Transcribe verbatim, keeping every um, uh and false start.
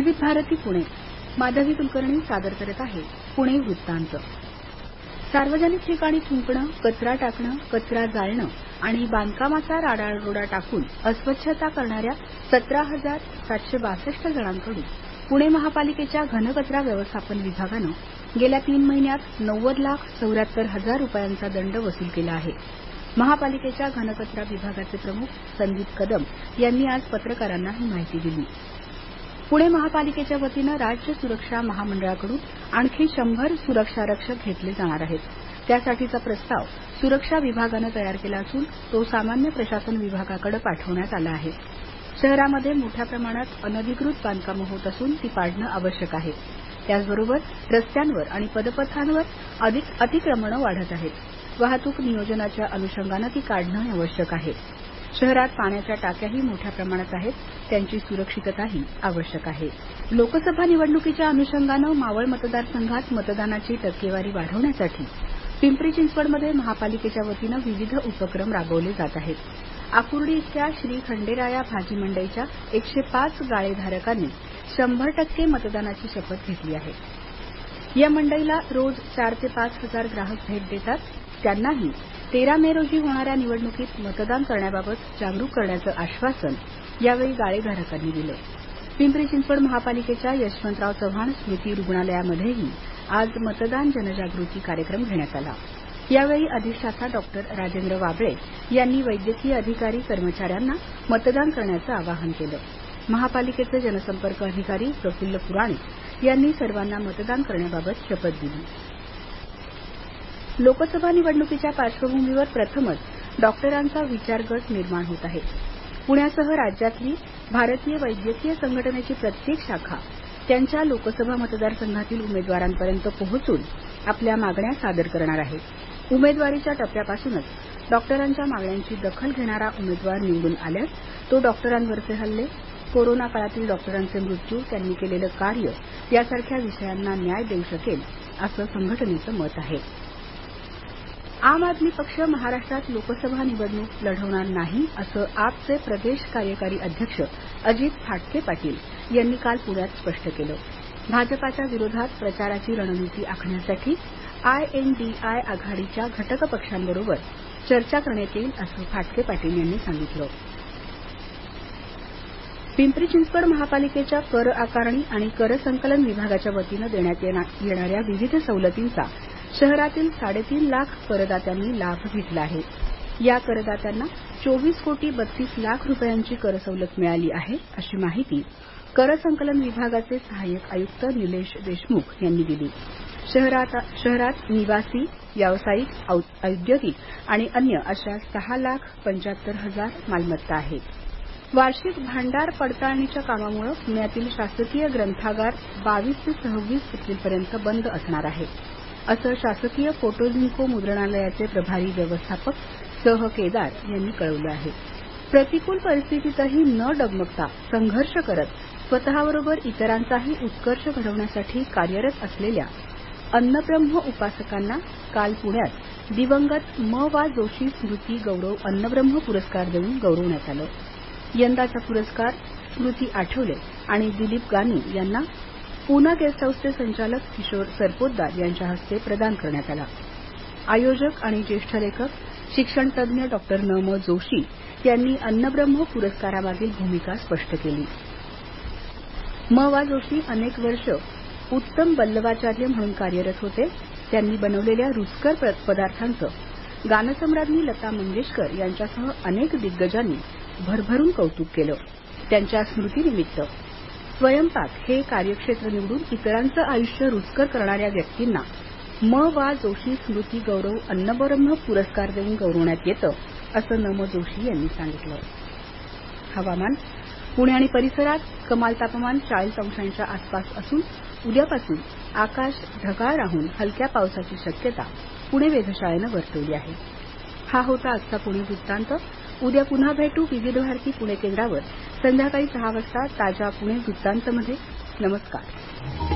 विविध भारती पुणे माधवी कुलकर्णी सादर करत आहे पुणे वृत्तांत. सार्वजनिक ठिकाणी थुंकणं, कचरा टाकणं, कचरा जाळणं आणि बांधकामाचा राडारोडा टाकून अस्वच्छता करणाऱ्या सतरा हजार सातशे बासष्ट जणांकडून पुणे महापालिकेच्या घनकचरा व्यवस्थापन विभागानं गेल्या तीन महिन्यात नव्वद लाख चौऱ्याहत्तर हजार रुपयांचा दंड वसूल केला आहे. महापालिकेच्या घनकचरा विभागाचे प्रमुख संदीप कदम यांनी आज पत्रकारांना ही माहिती दिली. पुणे महापालिकेच्या वतीनं राज्य सुरक्षा महामंडळाकडून आणखी शंभर सुरक्षारक्षक घेतले जाणार आहेत. त्यासाठीचा प्रस्ताव सुरक्षा विभागानं तयार केला असून तो सामान्य प्रशासन विभागाकडे पाठवण्यात आला आहे. शहरामध्ये मोठ्या प्रमाणात अनधिकृत बांधकामं होत असून ती पाडणं आवश्यक आहे. त्याचबरोबर रस्त्यांवर आणि पदपथांवर अधिक अतिक्रमणं वाढत आहेत. वाहतूक नियोजनाच्या अनुषंगानं ती काढणं आवश्यक आहे. शहरात पाण्याच्या टाक्याही मोठ्या प्रमाणात आहेत. त्यांची सुरक्षितताही आवश्यक आहे. लोकसभा निवडणुकीच्या अनुषंगानं मावळ मतदारसंघात मतदानाची टक्केवारी वाढवण्यासाठी पिंपरी चिंचवडमध्ये महापालिकेच्या वतीनं विविध उपक्रम राबवले जात आहेत. आकुर्डी इथल्या श्री खंडेराया भाजी मंडईच्या एकशे पाच गाळेधारकांनी शंभर टक्के मतदानाची शपथ घेतली आहे. या मंडईला रोज चार ते पाच हजार ग्राहक भेट देतात. त्यांनाही तेरा मे रोजी होणाऱ्या निवडणुकीत मतदान करण्याबाबत जागरूक करण्याचं आश्वासन यावेळी गाळेधारकांनी दिलं. पिंपरी चिंचवड महापालिकेच्या यशवंतराव चव्हाण स्मृती रुग्णालयामध्येही आज मतदान जनजागृती कार्यक्रम घेण्यात आला. यावेळी अधिष्ठाता डॉक्टर राजेंद्र वाबळे यांनी वैद्यकीय अधिकारी कर्मचाऱ्यांना मतदान करण्याचं आवाहन केलं. महापालिकेचे जनसंपर्क अधिकारी प्रफुल्ल पुराणिक यांनी सर्वांना मतदान करण्याबाबत शपथ दिली. लोकसभा निवडणुकीच्या पार्श्वभूमीवर प्रथमच डॉक्टरांचा विचार गट निर्माण होत आहे. पुण्यासह राज्यातली भारतीय वैद्यकीय संघटनेची प्रत्येक शाखा त्यांच्या लोकसभा मतदारसंघातील उमेदवारांपर्यंत पोहोचून आपल्या मागण्या सादर करणार आहे. उमेदवारीच्या टप्प्यापासूनच डॉक्टरांच्या मागण्यांची दखल घेणारा उमेदवार निवडून आल्यास तो डॉक्टरांवरचे हल्ले, कोरोना काळातील डॉक्टरांचे मृत्यू, त्यांनी केलेलं कार्य यासारख्या विषयांना न्याय देऊ शकेल असं संघटनेचं मत आहे. आम आदमी पक्ष महाराष्ट्रात लोकसभा निवडणूक लढवणार नाही असं आपचे प्रदेश कार्यकारी अध्यक्ष अजित फाटके पाटील यांनी काल पुण्यात स्पष्ट केलं. भाजपाच्या विरोधात प्रचाराची रणनीती आखण्यासाठी आयएनडीआय आघाडीच्या घटक पक्षांबरोबर चर्चा करण्यात येईल असं फाटके पाटील यांनी सांगितलं. पिंपरी चिंचवड महापालिकेच्या कर आकारणी आणि कर संकलन विभागाच्या वतीनं देण्यात येणाऱ्या विविध सवलतींचा शहरातील साडेतीन लाख करदात्यांनी लाभ घेतला आहे. या करदात्यांना चोवीस कोटी बत्तीस लाख रुपयांची कर सवलत मिळाली आहे अशी माहिती कर संकलन विभागाचे सहाय्यक आयुक्त निलेश देशमुख यांनी दिली. शहरात, शहरात निवासी, व्यावसायिक, औद्योगिक आणि अन्य अशा सहा लाख पंच्याहत्तर हजार मालमत्ता आहेत. वार्षिक भांडार पडताळणीच्या कामामुळे पुण्यातील शासकीय ग्रंथागार बावीस ते सव्वीस एप्रिलपर्यंत बंद असणार आहे असं शासकीय फोटोलिंको मुद्रणालयाचे प्रभारी व्यवस्थापक सह केदार यांनी कळवलं आहे. प्रतिकूल परिस्थितीतही न डगमगता संघर्ष करत स्वतःबरोबर इतरांचाही उत्कर्ष घडवण्यासाठी कार्यरत असलेल्या अन्नब्रह्म उपासकांना काल पुण्यात दिवंगत म वा जोशी स्मृती गौरव अन्नब्रह्म पुरस्कार देऊन गौरवण्यात आलं. यंदाचा पुरस्कार स्मृती आठवले आणि दिलीप गानू यांना पूना गेस्ट हाऊसचे संचालक किशोर सरपोतदार यांच्या हस्ते प्रदान करण्यात आला. आयोजक आणि ज्येष्ठ लेखक शिक्षणतज्ज्ञ डॉक्टर न म जोशी यांनी अन्नब्रह्म पुरस्कारामागील भूमिका स्पष्ट केली. म वा जोशी अनेक वर्ष उत्तम बल्लवाचार्य म्हणून कार्यरत होते. त्यांनी बनवलेल्या रुचकर पदार्थांचं गानसम्राज्ञी लता मंगेशकर यांच्यासह अनेक दिग्गजांनी भरभरून कौतुक केलं. त्यांच्या स्मृतीनिमित्त स्वयंपाक हे कार्यक्षेत्र निवडून इतरांचं आयुष्य रुचकर करणाऱ्या व्यक्तींना म वा जोशी स्मृती गौरव अन्नब्रह्म पुरस्कार देऊन गौरवण्यात येतं असं न म जोशी यांनी सांगितलं. हवामान. पुणे आणि परिसरात कमाल तापमान चाळीस अंशांच्या आसपास असून उद्यापासून आकाश ढगाळ राहून हलक्या पावसाची शक्यता पुणे वेधशाळेनं वर्तवली आहे. हा होता आजचा पुणे वृत्तांत. उद्या पुन्हा भेटू विविध भारती पुणे केंद्रावर संध्याकाळी सहा वाजता ताज्या पुणे वृत्तांतमध्ये. नमस्कार.